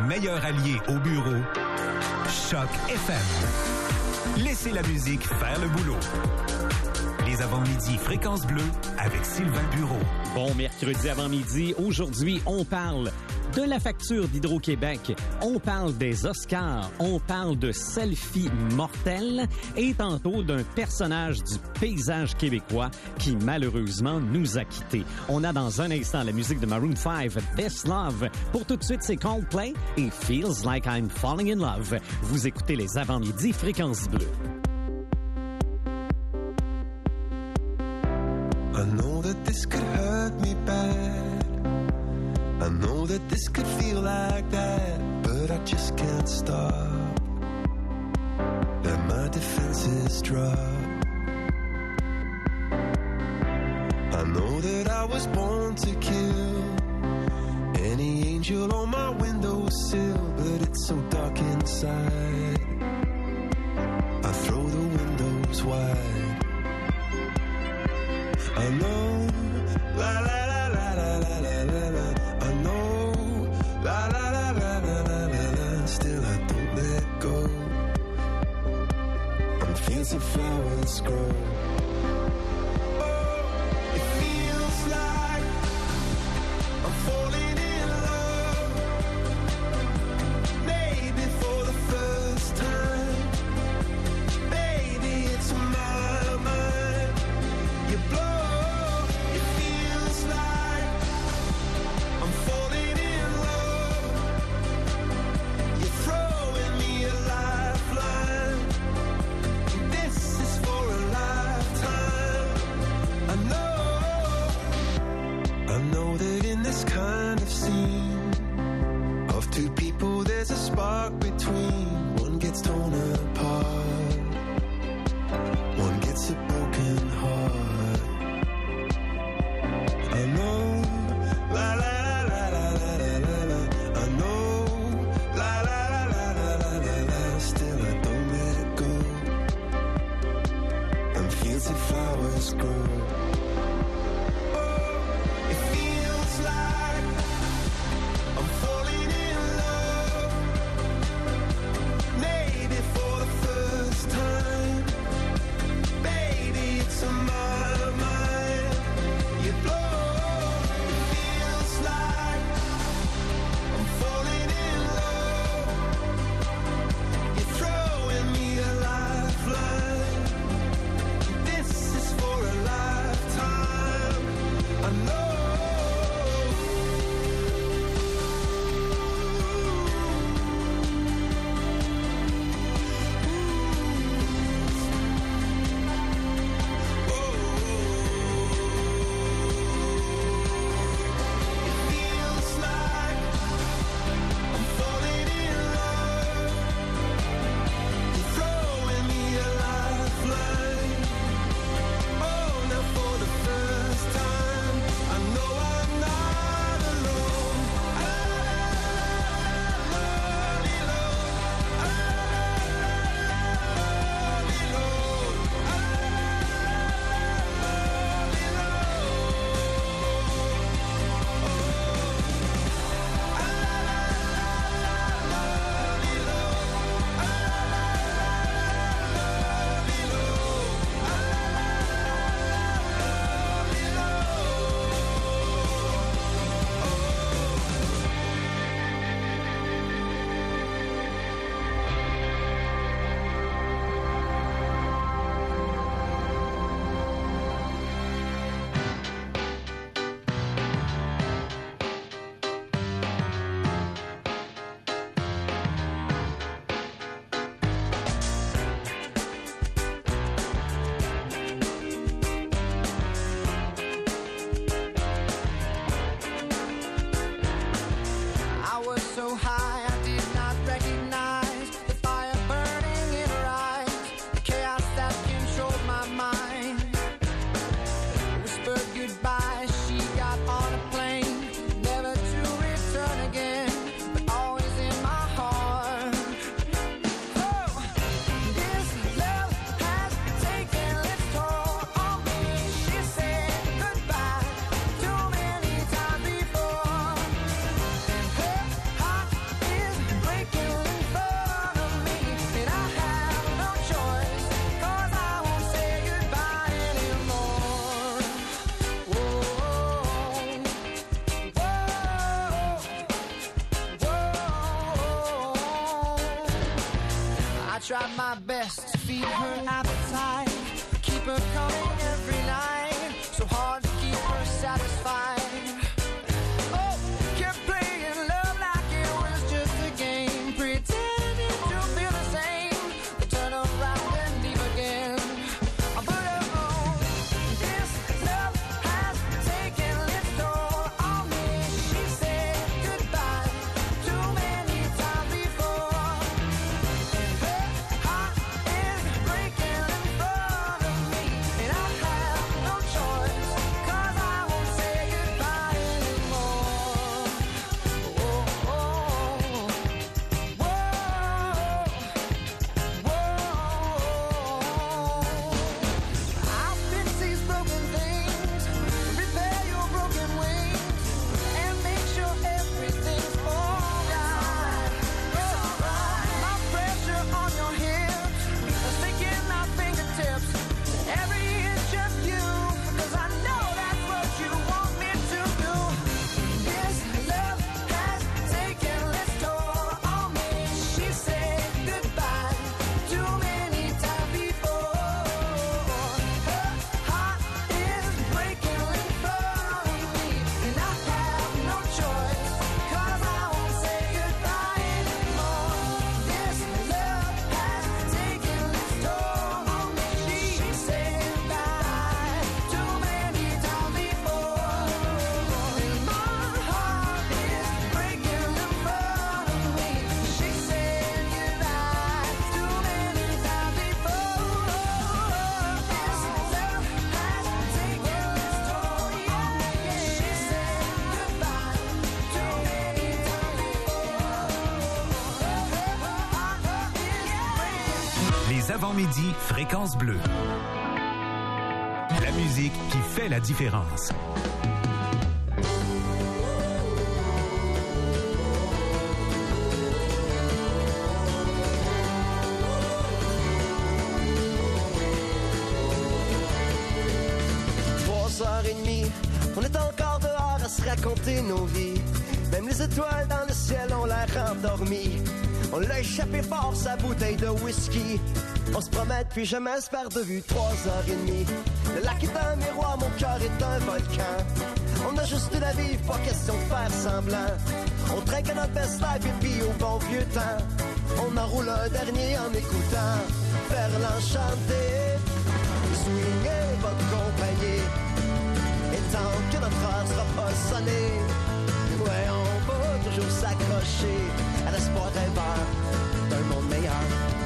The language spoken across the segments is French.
meilleur allié au bureau, Choc FM. Laissez la musique faire le boulot. Les avant-midi Fréquence Bleue avec Sylvain Bureau. Bon mercredi avant-midi. Aujourd'hui, on parle de la facture d'Hydro-Québec. On parle des Oscars. On parle de selfies mortels. Et tantôt d'un personnage du paysage québécois qui, malheureusement, nous a quittés. On a dans un instant la musique de Maroon 5, This Love. Pour tout de suite, c'est Coldplay et Feels Like I'm Falling in Love. Vous écoutez les avant-midi Fréquence Bleue. I know that this could hurt me bad. I know that this could feel like that, but I just can't stop. Let my defenses drop. I know that I was born to kill any angel on my windowsill, but it's so dark inside. I throw the windows wide. I know, la la la la la la la la la. I know, la la la la la la la la. Still I don't let go. And fields of flowers grow. Oh, it feels like I'm falling in love. Maybe for the first time. Baby, it's my mind. You blow. Kind of scene of two people, there's a spark between. One gets torn apart, one gets a broken heart. I know, la la la la la la la la. I know, la la la la la la la la. Still I don't let go. And fields of flowers grow. This is for a life. tried my best to feed her appetite, keep her coming every night, so hard to keep her satisfied. Oh, kept playing love like it was just a game, pretending to feel the same, but turn around and leave again. I put her on. This love has taken its toll on me. She said goodbye too many times before, and her heart is breaking in front of me, and I have no choice, 'cause I won't say goodbye anymore. Whoa, whoa, I'll fix these broken things, repair your broken wings, and make sure everything's alright. My pressure on your hips, sticking my fingertips, every inch just you, 'cause I know that's what you want me to do. This love has taken its toll on me. She said goodbye too many times before. Her heart is breaking in front of me, and I have no choice, 'cause I won't say goodbye anymore. This love has taken its toll on me. She said goodbye too many times before, and my heart is breaking in front of me. She said goodbye too many times before. This love has taken its toll on me. She said goodbye too many times before. Les avant-midi Fréquence Bleue. La musique qui fait la différence. On est encore dehors à se raconter nos vies. Même les étoiles dans le ciel ont l'air endormies. On l'a échappé fort sa bouteille de whisky. On se promet depuis jamais se perdre de vue. 3h30. Le lac est un miroir, mon cœur est un volcan. On a juste eu la vivre, pas question de faire semblant. On trinque à notre best life et puis au bon vieux temps. On enroule un dernier en écoutant Ferland chanter. Swingez votre compagnie. Et tant que notre heure sera pas sonnée, ouais, on va toujours s'accrocher à l'espoir rêveur d'un monde meilleur.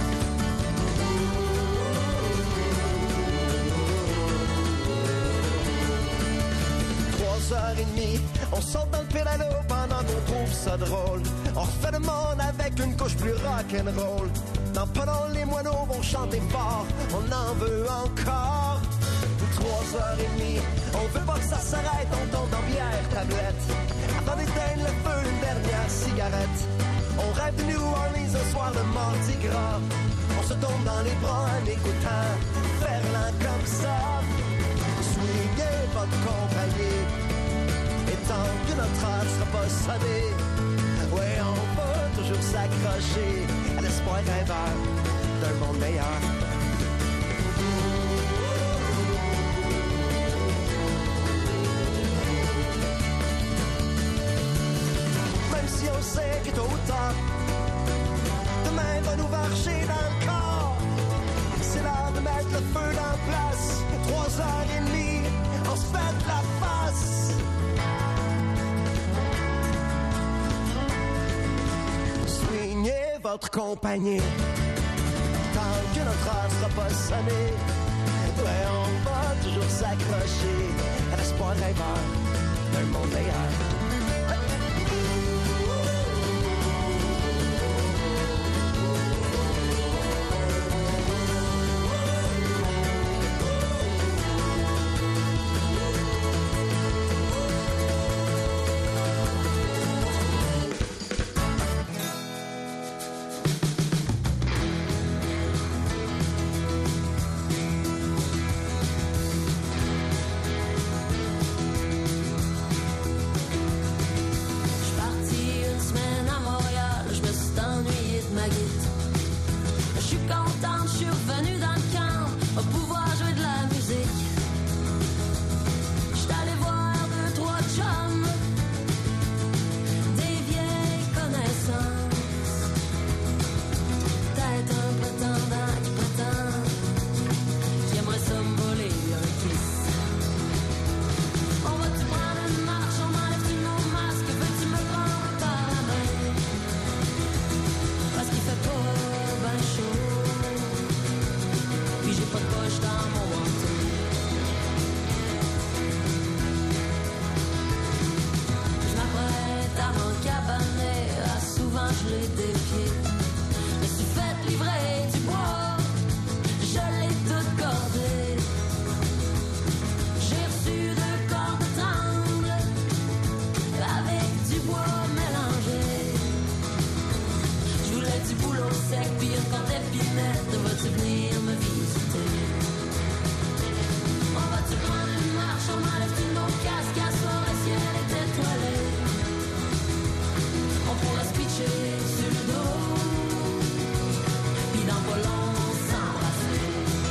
On saute dans le pédalo pendant qu'on trouve ça drôle. On refait le monde avec une couche plus rock'n'roll. Dans pas long, les moineaux vont chanter fort. On en veut encore. 3h30, on veut pas que ça s'arrête. On tombe dans bière, tablette. Avant d'éteindre le feu, une dernière cigarette. On rêve de New Orleans un soir de Mardi Gras. On se tombe dans les bras en écoutant Ferland comme ça. Swingez votre compagnie. Et tant que notre heure sera pas sonnée, ouais, on va toujours s'accrocher à l'espoir rêveur d'un monde meilleur. Même si on sait que tôt ou tard, demain va nous marcher dans le corps, c'est l'heure de mettre le feu dans place. 3h30, on se pète la face. Swingez votre compagnie. Tant que notre heure sera pas sonnée, ouais, on va toujours s'accrocher à l'espoir rêveur d'un monde meilleur. des pieds. Je me suis fait livrer du bois, je l'ai tout cordé. J'ai reçu 2 cordes trembles avec du bois mélangé. Je voulais du boulot sec puis une corde épinette. Vas-tu venir me visiter? On va-tu prendre une marche? On enlève tous nos casques, à soir le ciel est étoilé. On pourra se pitcher sur le dos, puis dans pas long s'embrasser.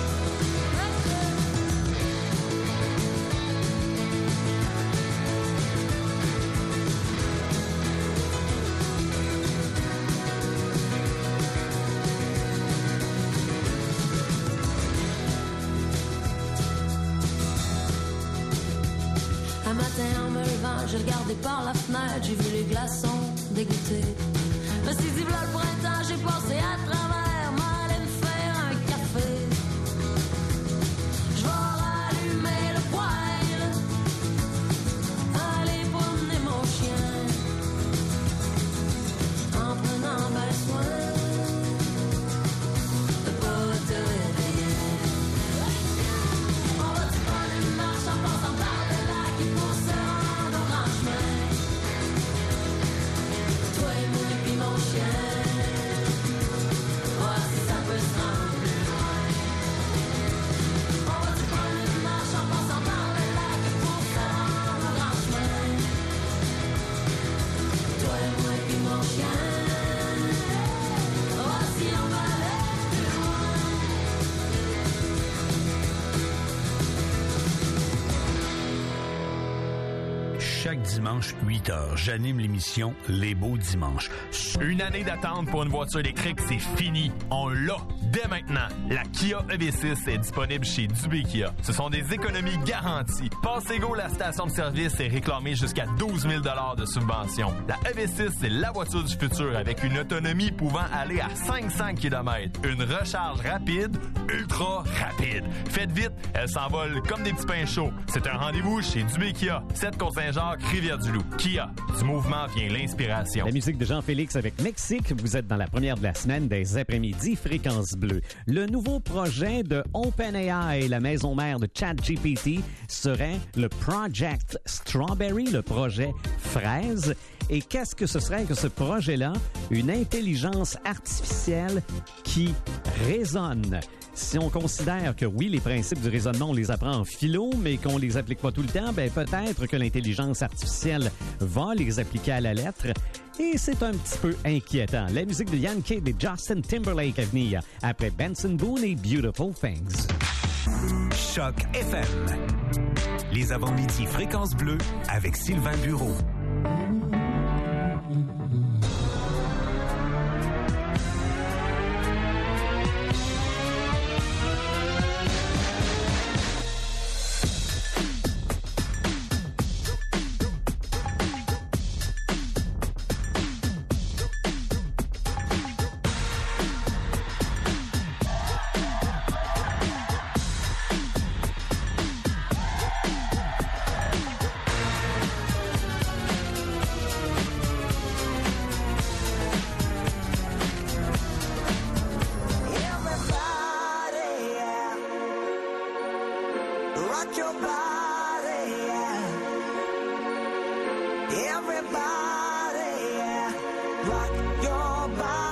Un matin en me levant, j'ai regardé par la fenêtre, j'ai vu les glaçons dégoûtés. Je me suis dit, v'là le printemps, j'ai passé à travers, m'allais me faire un café. Je vais rallumer le poêle, aller promener mon chien, en prenant ben soin de pas te réveiller. On va-tu prendre une marche en passant par le lac et pour se rendre au grand chemin? Toi et moi et puis mon chien, voir si ça peut se rendre plus loin. On va-tu prendre une marche en passant par le lac et pour se rendre au grand chemin? Toi et moi et puis mon chien, voir si on va aller plus loin. Chaque dimanche, 8h, j'anime l'émission Les Beaux Dimanches. Une année d'attente pour une voiture électrique, c'est fini. On l'a dès maintenant. La Kia EV6 est disponible chez Dubé Kia. Ce sont des économies garanties. Passez-go la station de service et réclamez jusqu'à 12 000 $ de subvention. La EV6, c'est la voiture du futur avec une autonomie pouvant aller à 500 km. Une recharge rapide, ultra rapide. Faites vite, elle s'envole comme des petits pains chauds. C'est un rendez-vous chez Dubé Kia, 7 Côte-Saint-Jacques, Rivière-du-Loup. Kia, du mouvement vient l'inspiration. La musique de Jean-Félix avec Mexique. Vous êtes dans la première de la semaine des après-midi Fréquence Bleue. Le nouveau projet de OpenAI, la maison mère de ChatGPT, serait le Project Strawberry, le projet fraise. Et qu'est-ce que ce serait que ce projet-là? Une intelligence artificielle qui raisonne. Si on considère que oui, les principes du raisonnement, on les apprend en philo, mais qu'on les applique pas tout le temps, ben peut-être que l'intelligence artificielle va les appliquer à la lettre. Et c'est un petit peu inquiétant. La musique de Ian Cade et Justin Timberlake à venir après Benson Boone et Beautiful Things. Choc FM. Les avant-midi Fréquence Bleue avec Sylvain Bureau. Rock your body, yeah. Everybody, yeah. Rock your body.